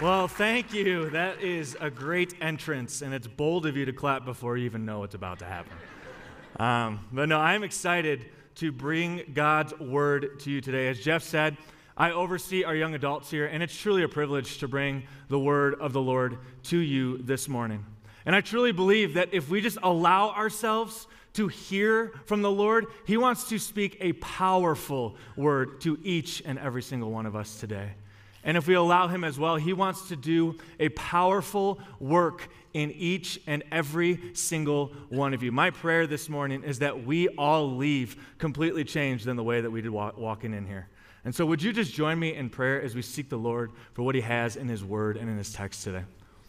Well, thank you. That is a great entrance, and it's bold of you to clap before you even know what's about to happen. But no, I'm excited to bring God's word to you today. As Jeff said, I oversee our young adults here, and it's truly a privilege to bring the word of the Lord to you this morning. And I truly believe that if we just allow ourselves to hear from the Lord, He wants to speak a powerful word to each and every single one of us today. And if we allow Him as well, He wants to do a powerful work in each and every single one of you. My prayer this morning is that we all leave completely changed in the way that we did walking in here. And so would you just join me in prayer as we seek the Lord for what He has in His word and in His text today?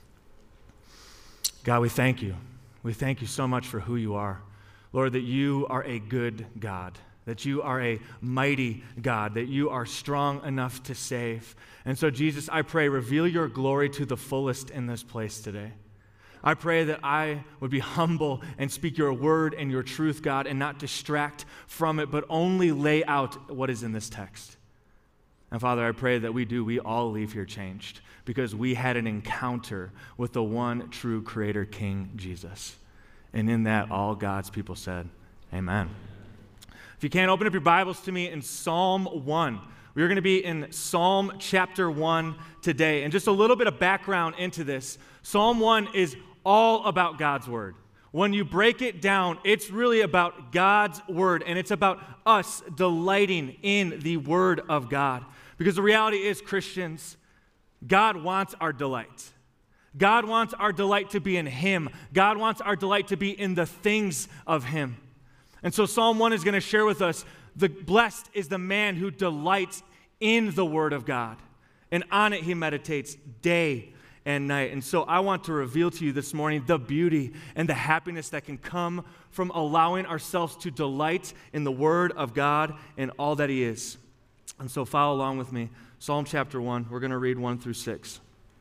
God, we thank you. We thank you so much for who you are. Lord, that you are a good God, that you are a mighty God, that you are strong enough to save. And so, Jesus, I pray, reveal your glory to the fullest in this place today. I pray that I would be humble and speak your word and your truth, God, and not distract from it, but only lay out what is in this text. And Father, I pray that we all leave here changed because we had an encounter with the one true Creator, King Jesus. And in that, all God's people said, amen. If you can, open up your Bibles to me in Psalm 1. We're going to be in Psalm chapter 1 today. And just a little bit of background into this. Psalm 1 is all about God's word. When you break it down, it's really about God's word, and it's about us delighting in the word of God. Because the reality is, Christians, God wants our delight. God wants our delight to be in Him. God wants our delight to be in the things of Him. And so Psalm 1 is going to share with us, blessed is the man who delights in the Word of God. And on it he meditates day and night. And so I want to reveal to you this morning the beauty and the happiness that can come from allowing ourselves to delight in the Word of God and all that He is. And so follow along with me. Psalm chapter 1, we're going to read 1 through 6.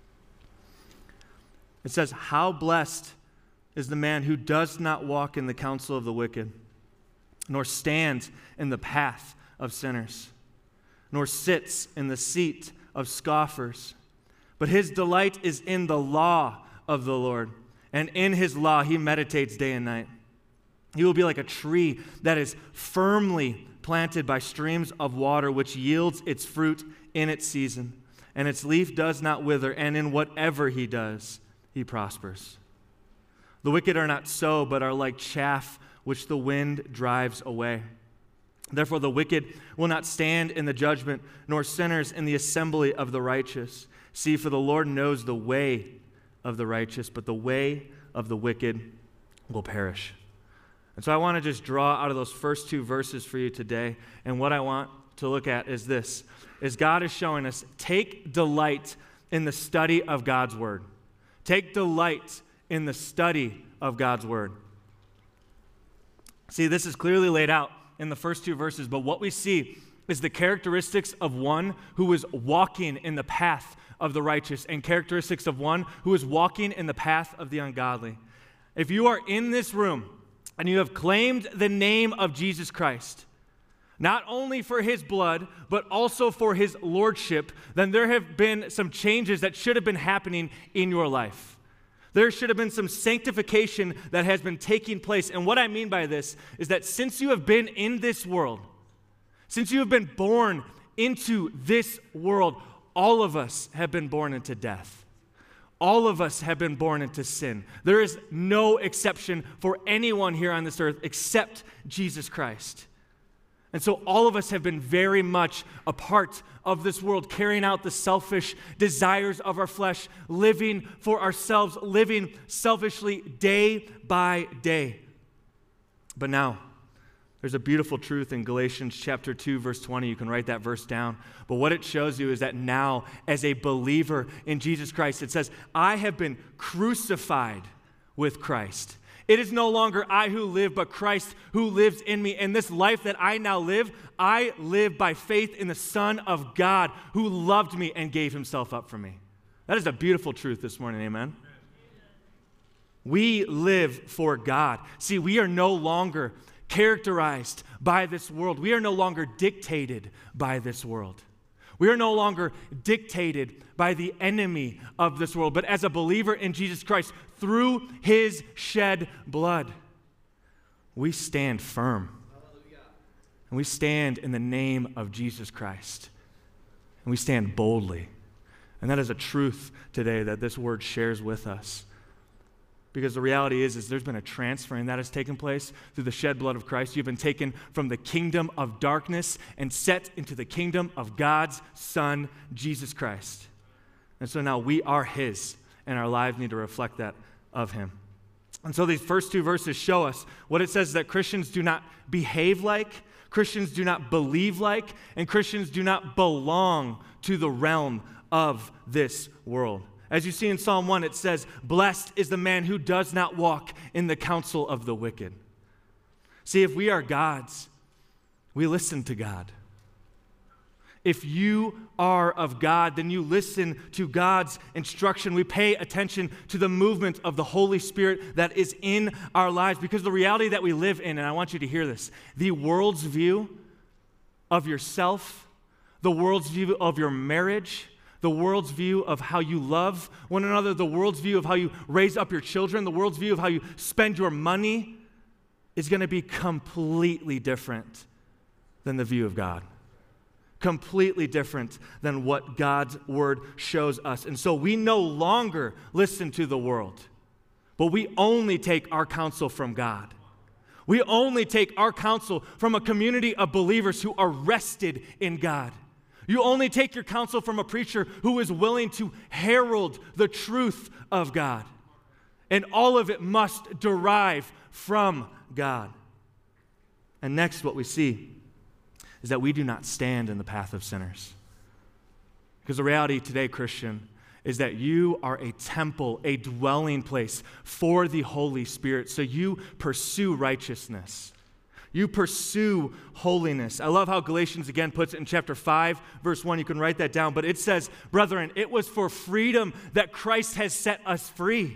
It says, "How blessed is the man who does not walk in the counsel of the wicked, nor stands in the path of sinners, nor sits in the seat of scoffers. But his delight is in the law of the Lord, and in His law he meditates day and night. He will be like a tree that is firmly planted by streams of water, which yields its fruit in its season, and its leaf does not wither, and in whatever he does, he prospers. The wicked are not so, but are like chaff which the wind drives away. Therefore the wicked will not stand in the judgment, nor sinners in the assembly of the righteous. See, for the Lord knows the way of the righteous, but the way of the wicked will perish." And so I want to just draw out of those first two verses for you today, and what I want to look at is this, is God is showing us, take delight in the study of God's word. Take delight in the study of God's word. See, this is clearly laid out in the first two verses, but what we see is the characteristics of one who is walking in the path of the righteous and characteristics of one who is walking in the path of the ungodly. If you are in this room and you have claimed the name of Jesus Christ, not only for His blood, but also for His lordship, then there have been some changes that should have been happening in your life. There should have been some sanctification that has been taking place. And what I mean by this is that since you have been in this world, since you have been born into this world, all of us have been born into death. All of us have been born into sin. There is no exception for anyone here on this earth except Jesus Christ. And so all of us have been very much a part of this world, carrying out the selfish desires of our flesh, living for ourselves, living selfishly day by day. But now, there's a beautiful truth in Galatians chapter 2, verse 20. You can write that verse down. But what it shows you is that now, as a believer in Jesus Christ, it says, I have been crucified with Christ. It is no longer I who live, but Christ who lives in me. And this life that I now live, I live by faith in the Son of God who loved me and gave Himself up for me. That is a beautiful truth this morning, amen? We live for God. See, we are no longer characterized by this world. We are no longer dictated by this world. We are no longer dictated by the enemy of this world, but as a believer in Jesus Christ, through his shed blood, we stand firm. And we stand in the name of Jesus Christ. And we stand boldly. And that is a truth today that this word shares with us. Because the reality is there's been a transfer, and that has taken place through the shed blood of Christ. You've been taken from the kingdom of darkness and set into the kingdom of God's Son, Jesus Christ. And so now we are his, and our lives need to reflect that of him. And so these first two verses show us what it says that Christians do not behave like, Christians do not believe like, and Christians do not belong to the realm of this world. As you see in Psalm 1, it says, "Blessed is the man who does not walk in the counsel of the wicked." See, if we are God's, we listen to God. If you are of God, then you listen to God's instruction. We pay attention to the movement of the Holy Spirit that is in our lives, because the reality that we live in, and I want you to hear this, the world's view of yourself, the world's view of your marriage, the world's view of how you love one another, the world's view of how you raise up your children, the world's view of how you spend your money is going to be completely different than the view of God. Completely different than what God's word shows us. And so we no longer listen to the world, but we only take our counsel from God. We only take our counsel from a community of believers who are rested in God. You only take your counsel from a preacher who is willing to herald the truth of God. And all of it must derive from God. And next, what we see is that we do not stand in the path of sinners. Because the reality today, Christian, is that you are a temple, a dwelling place for the Holy Spirit. So you pursue righteousness. You pursue holiness. I love how Galatians again puts it in chapter 5, verse 1. You can write that down. But it says, "Brethren, it was for freedom that Christ has set us free.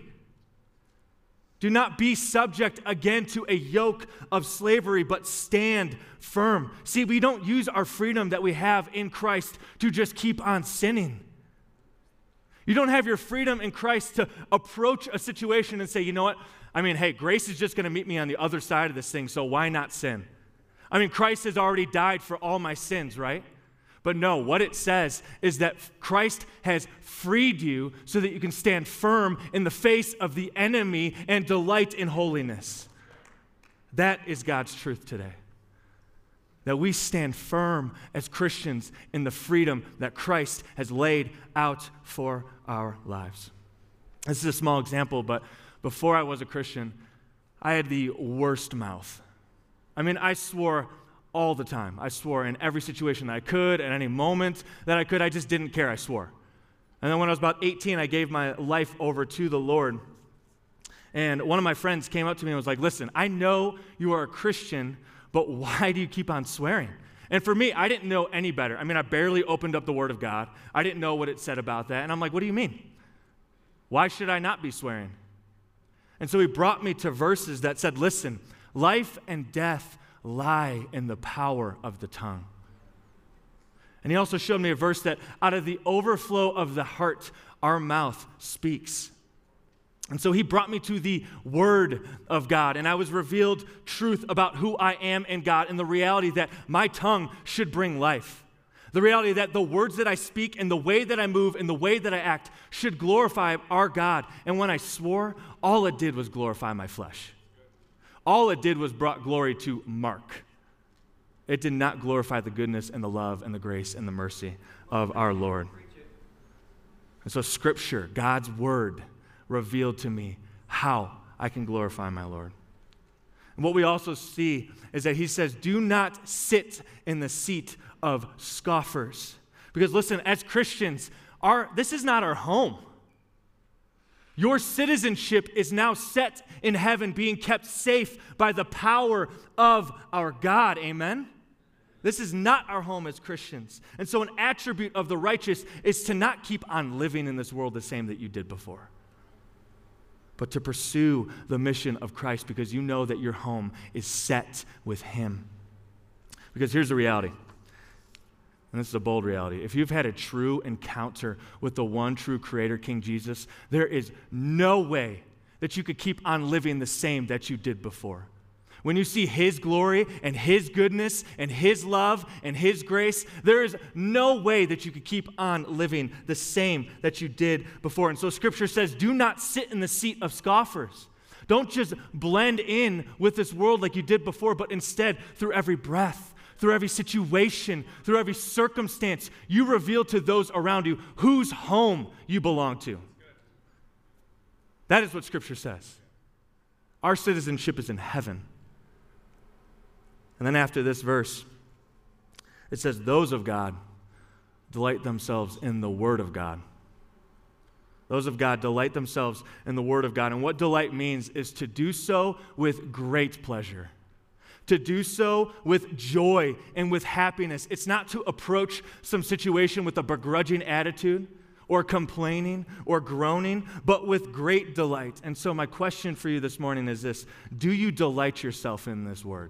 Do not be subject again to a yoke of slavery, but stand firm." See, we don't use our freedom that we have in Christ to just keep on sinning. You don't have your freedom in Christ to approach a situation and say, you know what? I mean, hey, grace is just going to meet me on the other side of this thing, so why not sin? I mean, Christ has already died for all my sins, right? But no, what it says is that Christ has freed you so that you can stand firm in the face of the enemy and delight in holiness. That is God's truth today. That we stand firm as Christians in the freedom that Christ has laid out for our lives. This is a small example, but before I was a Christian, I had the worst mouth. I mean, I swore all the time. I swore in every situation that I could, at any moment that I could. I just didn't care. I swore. And then when I was about 18, I gave my life over to the Lord. And one of my friends came up to me and was like, "Listen, I know you are a Christian, but why do you keep on swearing?" And for me, I didn't know any better. I mean, I barely opened up the Word of God. I didn't know what it said about that. And I'm like, "What do you mean? Why should I not be swearing?" And so he brought me to verses that said, "Listen, life and death lie in the power of the tongue." And he also showed me a verse that out of the overflow of the heart, our mouth speaks. And so he brought me to the Word of God, and I was revealed truth about who I am in God and the reality that my tongue should bring life. The reality that the words that I speak and the way that I move and the way that I act should glorify our God. And when I swore, all it did was glorify my flesh. All it did was brought glory to Mark. It did not glorify the goodness and the love and the grace and the mercy of our Lord. And so Scripture, God's Word, revealed to me how I can glorify my Lord. And what we also see is that he says, "Do not sit in the seat of scoffers." Because listen, as Christians, this is not our home. Your citizenship is now set in heaven, being kept safe by the power of our God. Amen? This is not our home as Christians. And so an attribute of the righteous is to not keep on living in this world the same that you did before, but to pursue the mission of Christ because you know that your home is set with Him. Because here's the reality. and this is a bold reality, if you've had a true encounter with the one true Creator, King Jesus, there is no way that you could keep on living the same that you did before. When you see His glory and His goodness and His love and His grace, there is no way that you could keep on living the same that you did before. And so Scripture says, do not sit in the seat of scoffers. Don't just blend in with this world like you did before, but instead, through every breath, through every situation, through every circumstance, you reveal to those around you whose home you belong to. That is what Scripture says. Our citizenship is in heaven. And then after this verse, it says, those of God delight themselves in the Word of God. Those of God delight themselves in the Word of God. And what delight means is to do so with great pleasure, to do so with joy and with happiness. It's not to approach some situation with a begrudging attitude or complaining or groaning, but with great delight. And so my question for you this morning is this: do you delight yourself in this Word?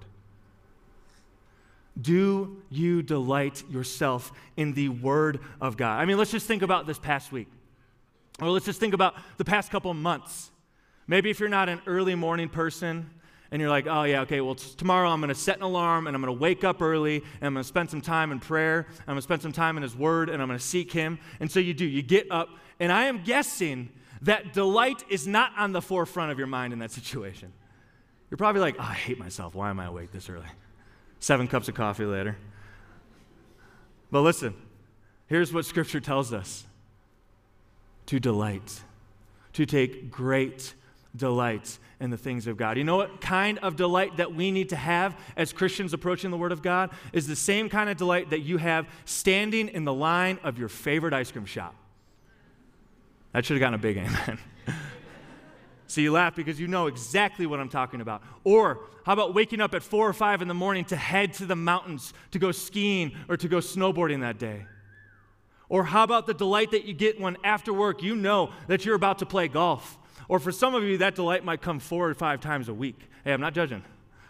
Do you delight yourself in the Word of God? I mean, let's just think about this past week. Or let's just think about the past couple of months. Maybe if you're not an early morning person and you're like, oh yeah, okay, well tomorrow I'm going to set an alarm and I'm going to wake up early and I'm going to spend some time in prayer. I'm going to spend some time in His Word and I'm going to seek Him. And so you do. You get up. And I am guessing that delight is not on the forefront of your mind in that situation. You're probably like, oh, I hate myself. Why am I awake this early? 7 cups of coffee later. But listen, here's what Scripture tells us. To delight, to take great delight in the things of God. You know what kind of delight that we need to have as Christians approaching the Word of God is the same kind of delight that you have standing in the line of your favorite ice cream shop. That should have gotten a big amen. So you laugh because you know exactly what I'm talking about. Or how about waking up at 4 or 5 in the morning to head to the mountains to go skiing or to go snowboarding that day? Or how about the delight that you get when after work you know that you're about to play golf? Or for some of you, that delight might come 4 or 5 times a week. Hey, I'm not judging.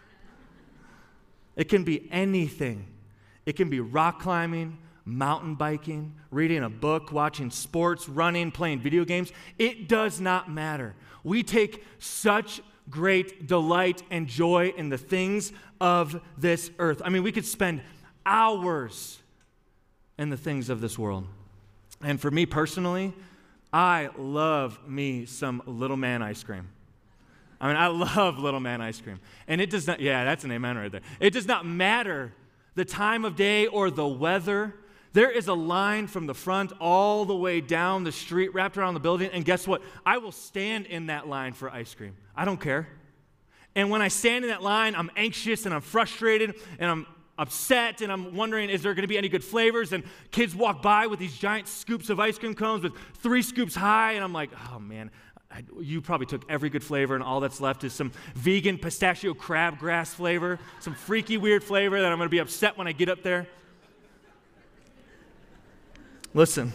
It can be anything. It can be rock climbing, mountain biking, reading a book, watching sports, running, playing video games. It does not matter. We take such great delight and joy in the things of this earth. I mean, we could spend hours in the things of this world. And for me personally, I love me some Little Man ice cream. I mean, I love Little Man ice cream. And it does not, yeah, that's an amen right there. It does not matter the time of day or the weather. There is a line from the front all the way down the street, wrapped around the building, and guess what? I will stand in that line for ice cream. I don't care. And when I stand in that line, I'm anxious and I'm frustrated and I'm upset and I'm wondering, is there going to be any good flavors? And kids walk by with these giant scoops of ice cream cones with 3 scoops high, and I'm like, oh man, you probably took every good flavor and all that's left is some vegan pistachio crabgrass flavor, some freaky weird flavor that I'm going to be upset when I get up there. Listen,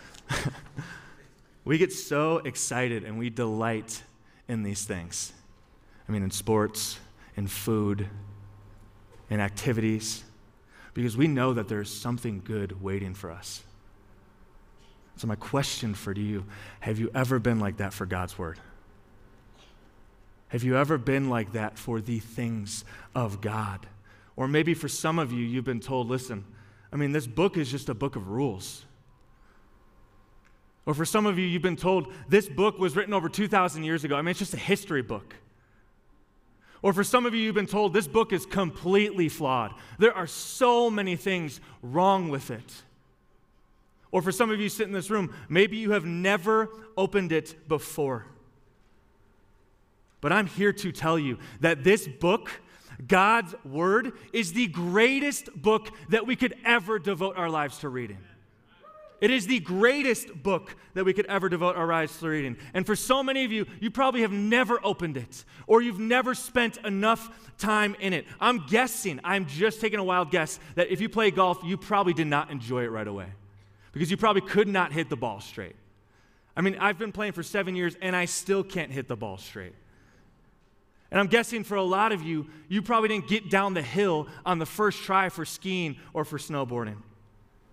we get so excited and we delight in these things. I mean, in sports, in food, in activities, because we know that there's something good waiting for us. So my question for you, have you ever been like that for God's Word? Have you ever been like that for the things of God? Or maybe for some of you, you've been told, listen, I mean, this book is just a book of rules. Or for some of you, you've been told this book was written over 2,000 years ago. I mean, it's just a history book. Or for some of you, you've been told this book is completely flawed. There are so many things wrong with it. Or for some of you sitting in this room, maybe you have never opened it before. But I'm here to tell you that this book, God's Word, is the greatest book that we could ever devote our lives to reading. It is the greatest book that we could ever devote our lives to reading. And for so many of you, you probably have never opened it, or you've never spent enough time in it. I'm just taking a wild guess, that if you play golf, you probably did not enjoy it right away, because you probably could not hit the ball straight. I mean, I've been playing for 7 years, and I still can't hit the ball straight. And I'm guessing for a lot of you, you probably didn't get down the hill on the first try for skiing or for snowboarding.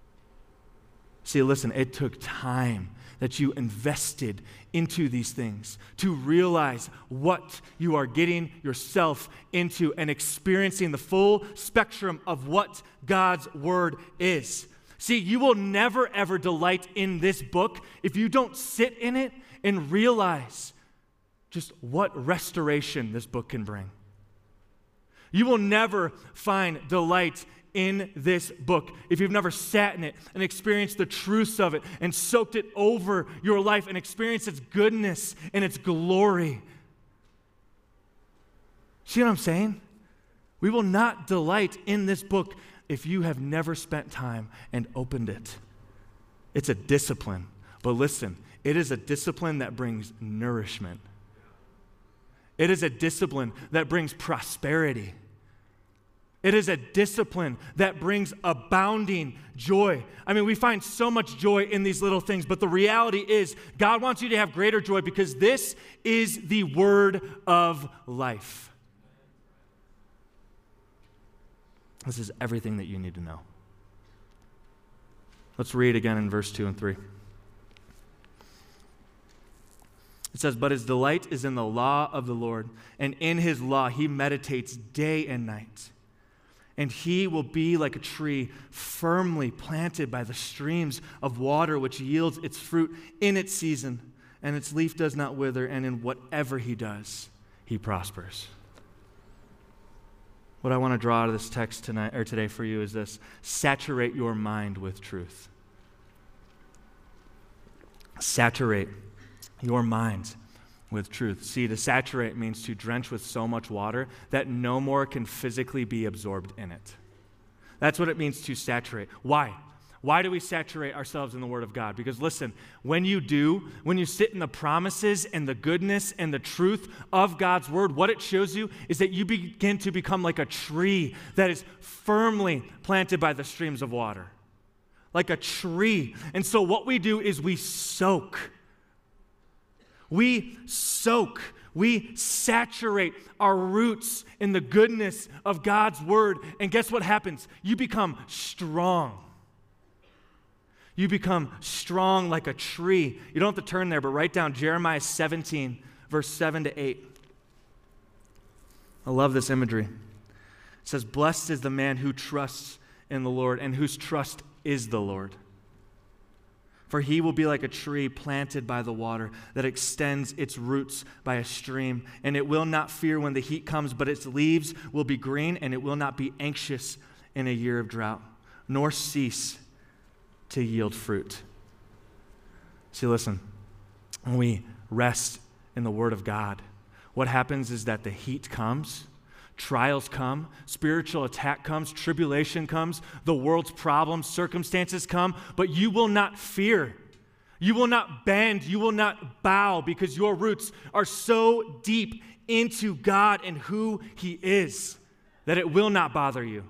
See, listen, it took time that you invested into these things to realize what you are getting yourself into and experiencing the full spectrum of what God's word is. See, you will never, ever delight in this book if you don't sit in it and realize just what restoration this book can bring. You will never find delight in this book if you've never sat in it and experienced the truths of it and soaked it over your life and experienced its goodness and its glory. See what I'm saying? We will not delight in this book if you have never spent time and opened it. It's a discipline. But listen, it is a discipline that brings nourishment. It is a discipline that brings prosperity. It is a discipline that brings abounding joy. I mean, we find so much joy in these little things, but the reality is God wants you to have greater joy because this is the word of life. This is everything that you need to know. Let's read again in verse 2 and 3. It says, "But his delight is in the law of the Lord, and in his law he meditates day and night. And he will be like a tree firmly planted by the streams of water, which yields its fruit in its season, and its leaf does not wither, and in whatever he does, he prospers." What I want to draw out of this text tonight or today for you is this: saturate your mind with truth. Saturate your mind with truth. See, to saturate means to drench with so much water that no more can physically be absorbed in it. That's what it means to saturate. Why? Why do we saturate ourselves in the Word of God? Because listen, when you sit in the promises and the goodness and the truth of God's Word, what it shows you is that you begin to become like a tree that is firmly planted by the streams of water. Like a tree. And so what we do is we soak. We saturate our roots in the goodness of God's Word. And guess what happens? You become strong. You become strong like a tree. You don't have to turn there, but write down Jeremiah 17, verse 7 to 8. I love this imagery. It says, "Blessed is the man who trusts in the Lord and whose trust is the Lord. For he will be like a tree planted by the water that extends its roots by a stream, and it will not fear when the heat comes, but its leaves will be green, and it will not be anxious in a year of drought, nor cease to yield fruit." See, listen, when we rest in the Word of God, what happens is that the heat comes, trials come, spiritual attack comes, tribulation comes, the world's problems, circumstances come, but you will not fear. You will not bend. You will not bow because your roots are so deep into God and who He is that it will not bother you.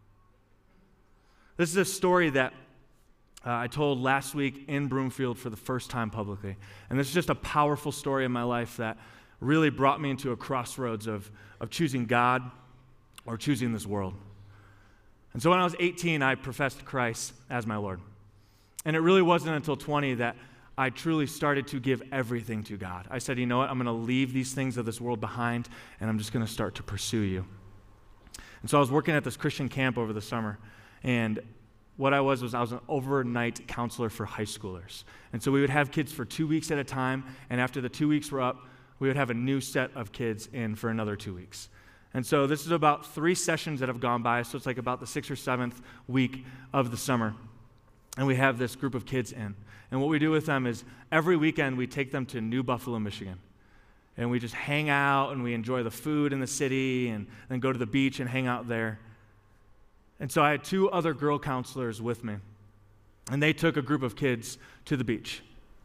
This is a story that I told last week in Broomfield for the first time publicly. And this is just a powerful story in my life that really brought me into a crossroads of choosing God or choosing this world. And so when I was 18, I professed Christ as my Lord. And it really wasn't until 20 that I truly started to give everything to God. I said, you know what, I'm going to leave these things of this world behind, and I'm just going to start to pursue you. And so I was working at this Christian camp over the summer, and what I was I was an overnight counselor for high schoolers. And so we would have kids for 2 weeks at a time, and after the 2 weeks were up, we would have a new set of kids in for another 2 weeks. And so this is about 3 sessions that have gone by, so it's like about the 6th or 7th week of the summer. And we have this group of kids in. And what we do with them is every weekend we take them to New Buffalo, Michigan. And we just hang out and we enjoy the food in the city and then go to the beach and hang out there. And so I had 2 other girl counselors with me. And they took a group of kids to the beach.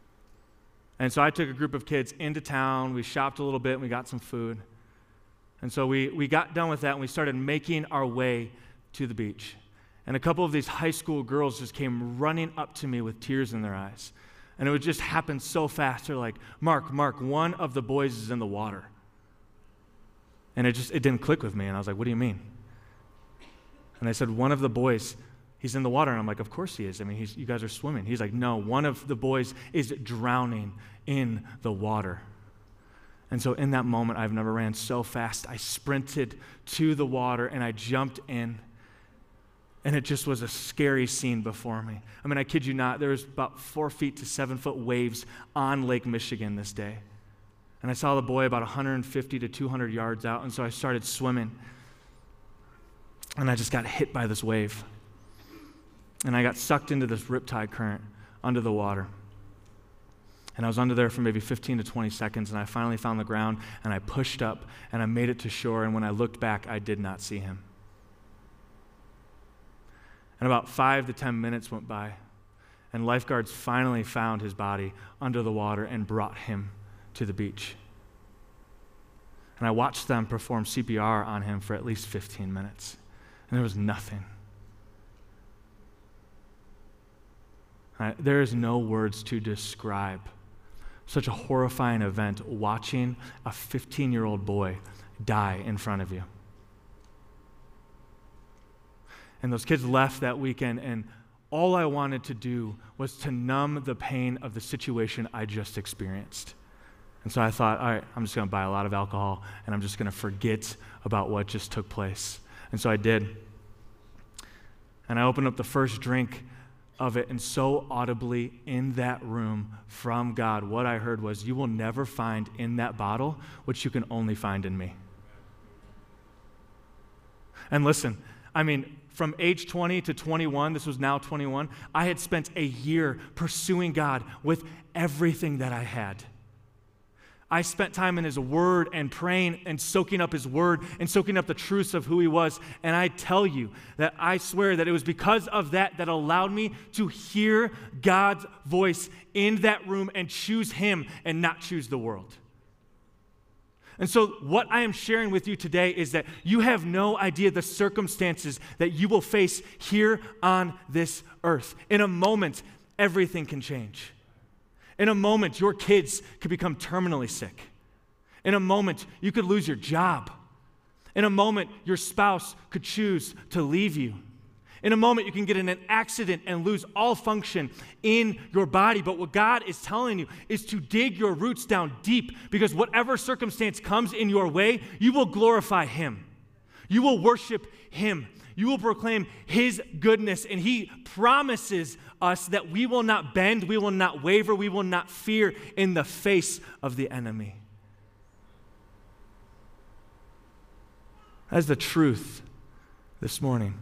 And so I took a group of kids into town. We shopped a little bit and we got some food. And so we got done with that and we started making our way to the beach. And a couple of these high school girls just came running up to me with tears in their eyes. And it would just happen so fast. They're like, Mark, one of the boys is in the water. And it didn't click with me. And I was like, what do you mean? And they said, one of the boys, he's in the water. And I'm like, of course he is. I mean, you guys are swimming. He's like, no, one of the boys is drowning in the water. And so in that moment, I've never ran so fast. I sprinted to the water and I jumped in. And it just was a scary scene before me. I mean, I kid you not, there was about 4 feet to 7 foot waves on Lake Michigan this day. And I saw the boy about 150 to 200 yards out, and so I started swimming. And I just got hit by this wave. And I got sucked into this riptide current under the water. And I was under there for maybe 15 to 20 seconds, and I finally found the ground, and I pushed up, and I made it to shore, and when I looked back, I did not see him. And about 5 to 10 minutes went by, and lifeguards finally found his body under the water and brought him to the beach. And I watched them perform CPR on him for at least 15 minutes, and there was nothing. There is no words to describe such a horrifying event, watching a 15-year-old boy die in front of you. And those kids left that weekend, and all I wanted to do was to numb the pain of the situation I just experienced. And so I thought, all right, I'm just going to buy a lot of alcohol, and I'm just going to forget about what just took place. And so I did. And I opened up the first drink of it, and so audibly in that room from God, what I heard was, you will never find in that bottle what you can only find in me. And listen, I mean, from age 20 to 21, this was now 21, I had spent a year pursuing God with everything that I had. I spent time in His Word and praying and soaking up His Word and soaking up the truths of who He was. And I tell you that I swear that it was because of that that allowed me to hear God's voice in that room and choose Him and not choose the world. And so what I am sharing with you today is that you have no idea the circumstances that you will face here on this earth. In a moment, everything can change. In a moment, your kids could become terminally sick. In a moment, you could lose your job. In a moment, your spouse could choose to leave you. In a moment, you can get in an accident and lose all function in your body. But what God is telling you is to dig your roots down deep, because whatever circumstance comes in your way, you will glorify Him. You will worship Him. You will proclaim His goodness, and He promises us that we will not bend, we will not waver, we will not fear in the face of the enemy. That's the truth this morning.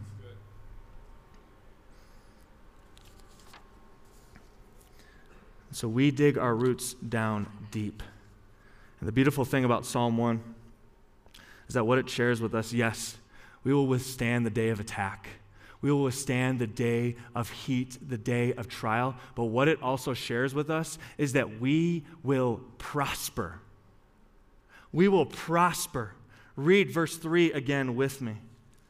So we dig our roots down deep. And the beautiful thing about Psalm 1 is that what it shares with us, yes, we will withstand the day of attack. We will withstand the day of heat, the day of trial. But what it also shares with us is that we will prosper. We will prosper. Read verse 3 again with me.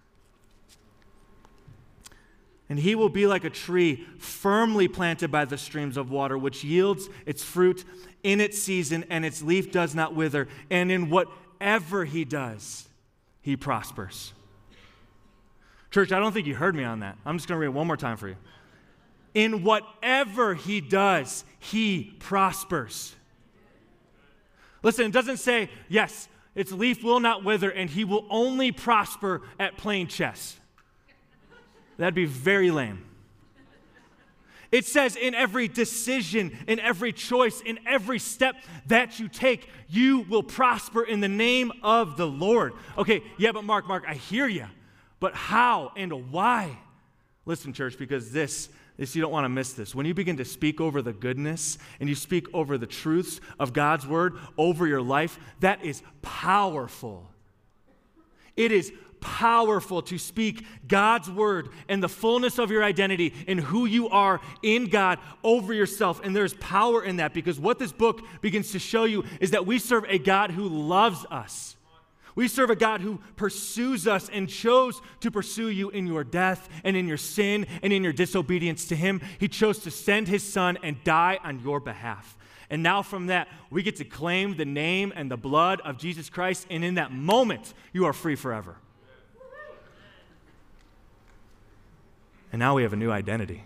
And he will be like a tree firmly planted by the streams of water, which yields its fruit in its season, and its leaf does not wither. And in whatever he does, he prospers. Church, I don't think you heard me on that. I'm just going to read it one more time for you. In whatever he does, he prospers. Listen, it doesn't say, yes, its leaf will not wither, and he will only prosper at playing chess. That'd be very lame. It says in every decision, in every choice, in every step that you take, you will prosper in the name of the Lord. Okay, yeah, but Mark, I hear you. But how and why? Listen, church, because this you don't want to miss this. When you begin to speak over the goodness and you speak over the truths of God's word over your life, that is powerful. It is powerful to speak God's word and the fullness of your identity and who you are in God over yourself. And there's power in that, because what this book begins to show you is that we serve a God who loves us. We serve a God who pursues us and chose to pursue you in your death and in your sin and in your disobedience to Him. He chose to send His Son and die on your behalf. And now from that, we get to claim the name and the blood of Jesus Christ, and in that moment, you are free forever. And now we have a new identity.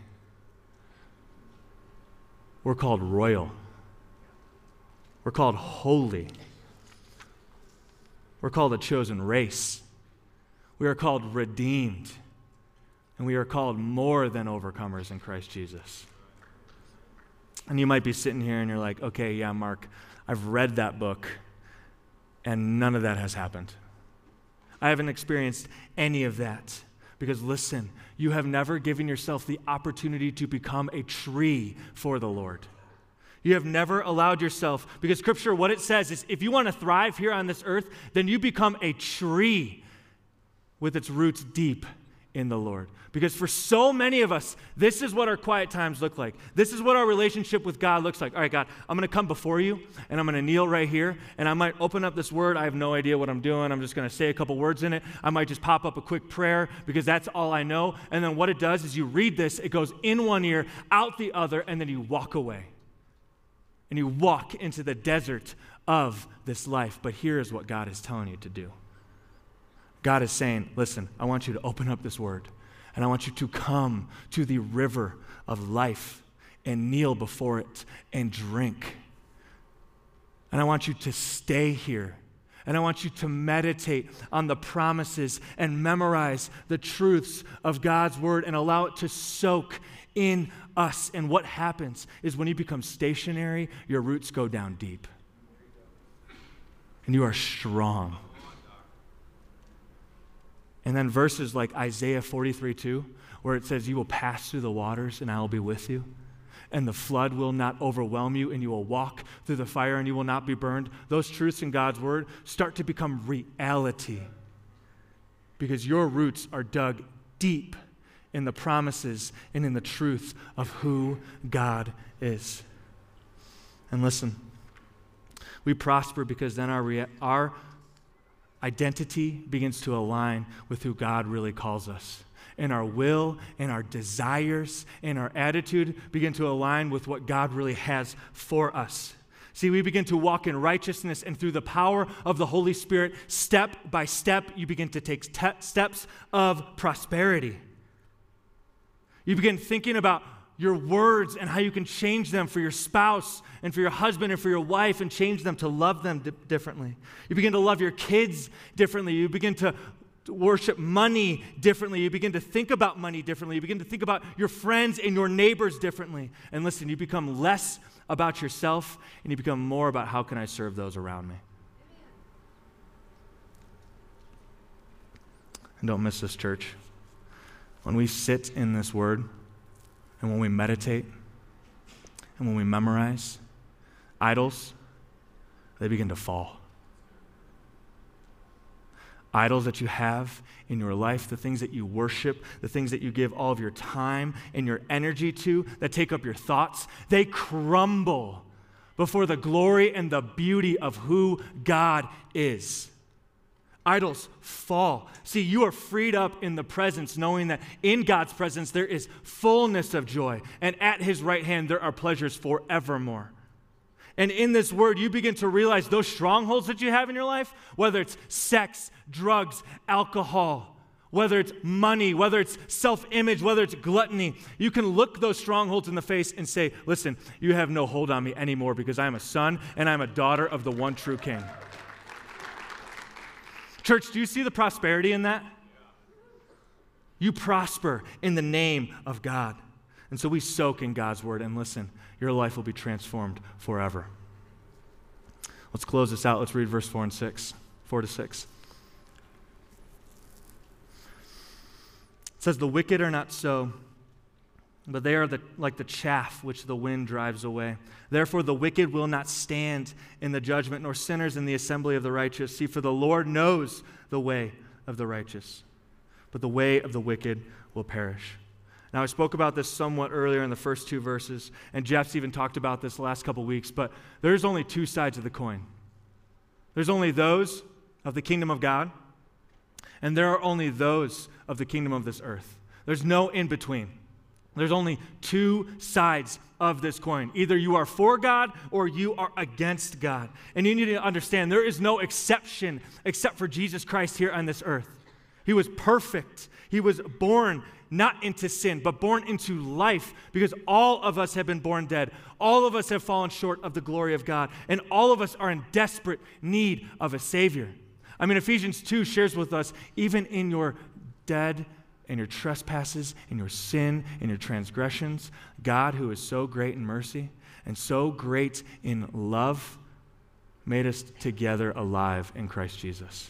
We're called royal. We're called holy. We're called a chosen race. We are called redeemed. And we are called more than overcomers in Christ Jesus. And you might be sitting here and you're like, okay, yeah, Mark, I've read that book and none of that has happened. I haven't experienced any of that. Because listen, you have never given yourself the opportunity to become a tree for the Lord. You have never allowed yourself, because Scripture, what it says is if you want to thrive here on this earth, then you become a tree with its roots deep in the Lord. Because for so many of us, this is what our quiet times look like. This is what our relationship with God looks like. All right, God, I'm going to come before you, and I'm going to kneel right here, and I might open up this word. I have no idea what I'm doing. I'm just going to say a couple words in it. I might just pop up a quick prayer because that's all I know. And then what it does is you read this, it goes in one ear, out the other, and then you walk away. And you walk into the desert of this life. But here is what God is telling you to do. God is saying, listen, I want you to open up this word, and I want you to come to the river of life and kneel before it and drink. And I want you to stay here. And I want you to meditate on the promises and memorize the truths of God's word and allow it to soak in us. And what happens is when you become stationary, your roots go down deep. And you are strong. And then verses like Isaiah 43:2, where it says, you will pass through the waters and I will be with you. And the flood will not overwhelm you, and you will walk through the fire and you will not be burned. Those truths in God's word start to become reality because your roots are dug deep in the promises and in the truth of who God is. And listen, we prosper because then our identity begins to align with who God really calls us. And our will and our desires and our attitude begin to align with what God really has for us. See, we begin to walk in righteousness, and through the power of the Holy Spirit, step by step, you begin to take steps of prosperity. You begin thinking about your words and how you can change them for your spouse and for your husband and for your wife and change them to love them differently. You begin to love your kids differently. You begin to worship money differently. You begin to think about money differently. You begin to think about your friends and your neighbors differently. And listen, you become less about yourself and you become more about how can I serve those around me. And don't miss this, church. When we sit in this word, and when we meditate, and when we memorize, idols, they begin to fall. Idols that you have in your life, the things that you worship, the things that you give all of your time and your energy to, that take up your thoughts, they crumble before the glory and the beauty of who God is. Idols fall. See, you are freed up in the presence, knowing that in God's presence there is fullness of joy, and at his right hand there are pleasures forevermore. And in this word, you begin to realize those strongholds that you have in your life, whether it's sex, drugs, alcohol, whether it's money, whether it's self-image, whether it's gluttony, you can look those strongholds in the face and say, listen, you have no hold on me anymore because I am a son and I'm a daughter of the one true King. Church, do you see the prosperity in that? You prosper in the name of God. And so we soak in God's word, and listen, your life will be transformed forever. Let's close this out. Let's read verse 4 to 6. It says, the wicked are not so, but they are like the chaff which the wind drives away. Therefore the wicked will not stand in the judgment, nor sinners in the assembly of the righteous. See, for the Lord knows the way of the righteous, but the way of the wicked will perish. Now, I spoke about this somewhat earlier in the first two verses, and Jeff's even talked about this the last couple weeks, but there's only two sides of the coin. There's only those of the kingdom of God, and there are only those of the kingdom of this earth. There's no in between. There's only two sides of this coin. Either you are for God or you are against God. And you need to understand there is no exception except for Jesus Christ here on this earth. He was perfect. He was born not into sin, but born into life, because all of us have been born dead. All of us have fallen short of the glory of God, and all of us are in desperate need of a Savior. I mean, Ephesians 2 shares with us, even in your dead and your trespasses and your sin and your transgressions, God, who is so great in mercy and so great in love, made us together alive in Christ Jesus.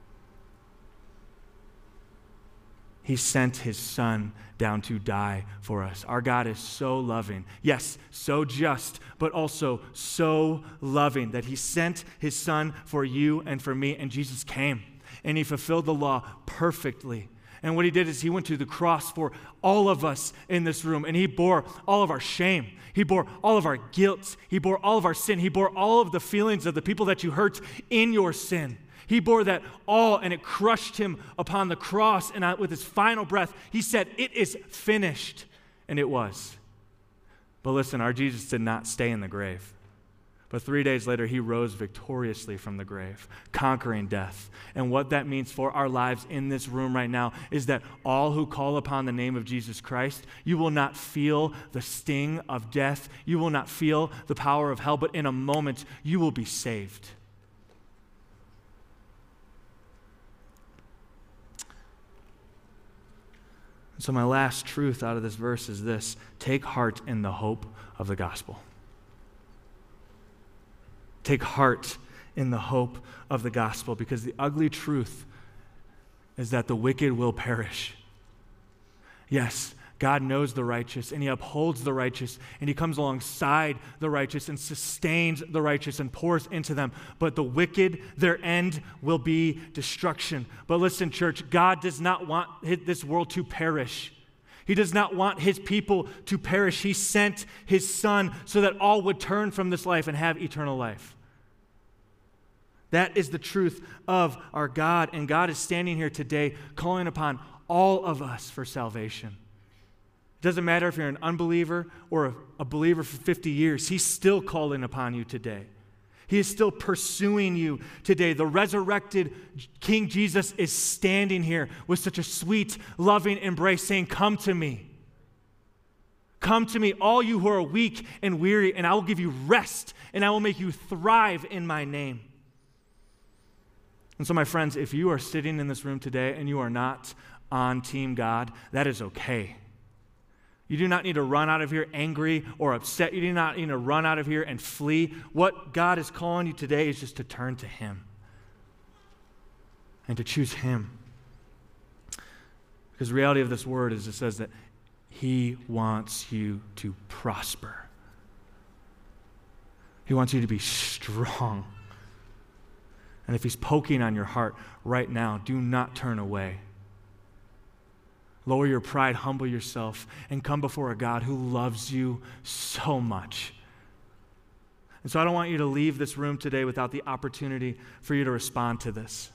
He sent his Son down to die for us. Our God is so loving. Yes, so just, but also so loving that he sent his Son for you and for me, and Jesus came, and he fulfilled the law perfectly. And what he did is he went to the cross for all of us in this room, and he bore all of our shame. He bore all of our guilt. He bore all of our sin. He bore all of the feelings of the people that you hurt in your sin. He bore that all, and it crushed him upon the cross. And with his final breath, he said, "It is finished." And it was. But listen, our Jesus did not stay in the grave. But 3 days later, he rose victoriously from the grave, conquering death. And what that means for our lives in this room right now is that all who call upon the name of Jesus Christ, you will not feel the sting of death. You will not feel the power of hell, but in a moment, you will be saved. So my last truth out of this verse is this: take heart in the hope of the gospel. Take heart in the hope of the gospel, because the ugly truth is that the wicked will perish. Yes, God knows the righteous, and he upholds the righteous, and he comes alongside the righteous and sustains the righteous and pours into them. But the wicked, their end will be destruction. But listen, church, God does not want this world to perish. He does not want his people to perish. He sent his Son so that all would turn from this life and have eternal life. That is the truth of our God, and God is standing here today calling upon all of us for salvation. It doesn't matter if you're an unbeliever or a believer for 50 years. He's still calling upon you today. He is still pursuing you today. The resurrected King Jesus is standing here with such a sweet, loving embrace saying, "Come to me. Come to me, all you who are weak and weary, and I will give you rest, and I will make you thrive in my name." And so, my friends, if you are sitting in this room today and you are not on Team God, that is okay. You do not need to run out of here angry or upset. You do not need to run out of here and flee. What God is calling you today is just to turn to him and to choose him. Because the reality of this word is it says that he wants you to prosper. He wants you to be strong. And if he's poking on your heart right now, do not turn away. Lower your pride, humble yourself, and come before a God who loves you so much. And so I don't want you to leave this room today without the opportunity for you to respond to this.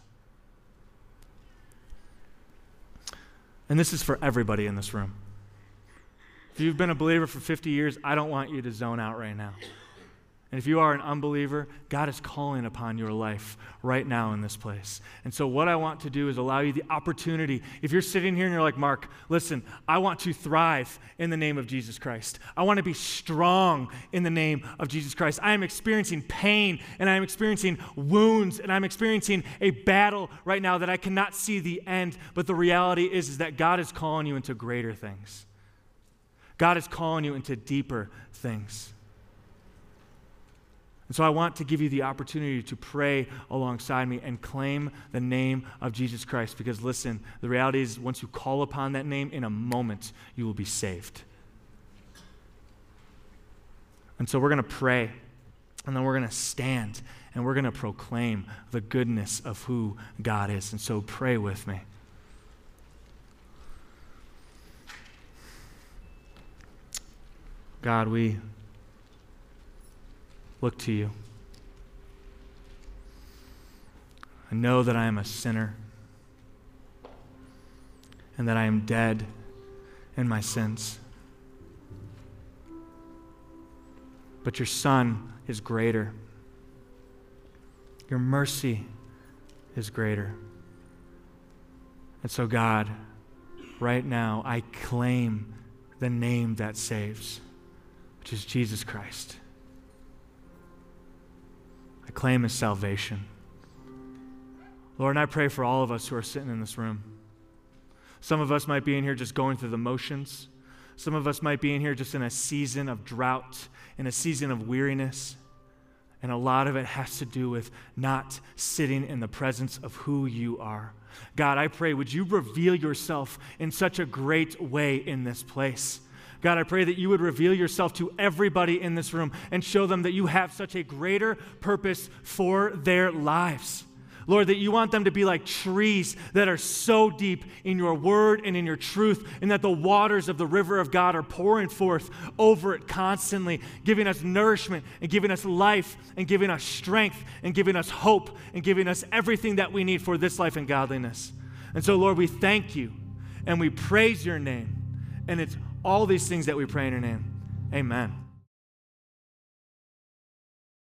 And this is for everybody in this room. If you've been a believer for 50 years, I don't want you to zone out right now. And if you are an unbeliever, God is calling upon your life right now in this place. And so what I want to do is allow you the opportunity. If you're sitting here and you're like, "Mark, listen, I want to thrive in the name of Jesus Christ. I want to be strong in the name of Jesus Christ. I am experiencing pain, and I am experiencing wounds, and I'm experiencing a battle right now that I cannot see the end." But the reality is that God is calling you into greater things. God is calling you into deeper things. And so I want to give you the opportunity to pray alongside me and claim the name of Jesus Christ. Because listen, the reality is once you call upon that name, in a moment, you will be saved. And so we're going to pray, and then we're going to stand, and we're going to proclaim the goodness of who God is. And so pray with me. God, we look to you. I know that I am a sinner and that I am dead in my sins. But your Son is greater. Your mercy is greater. And so, God, right now, I claim the name that saves, which is Jesus Christ. I claim his salvation. Lord, and I pray for all of us who are sitting in this room. Some of us might be in here just going through the motions. Some of us might be in here just in a season of drought, in a season of weariness. And a lot of it has to do with not sitting in the presence of who you are. God, I pray, would you reveal yourself in such a great way in this place? God, I pray that you would reveal yourself to everybody in this room and show them that you have such a greater purpose for their lives. Lord, that you want them to be like trees that are so deep in your word and in your truth, and that the waters of the river of God are pouring forth over it constantly, giving us nourishment and giving us life and giving us strength and giving us hope and giving us everything that we need for this life and godliness. And so, Lord, we thank you and we praise your name. And it's all these things that we pray in your name. Amen.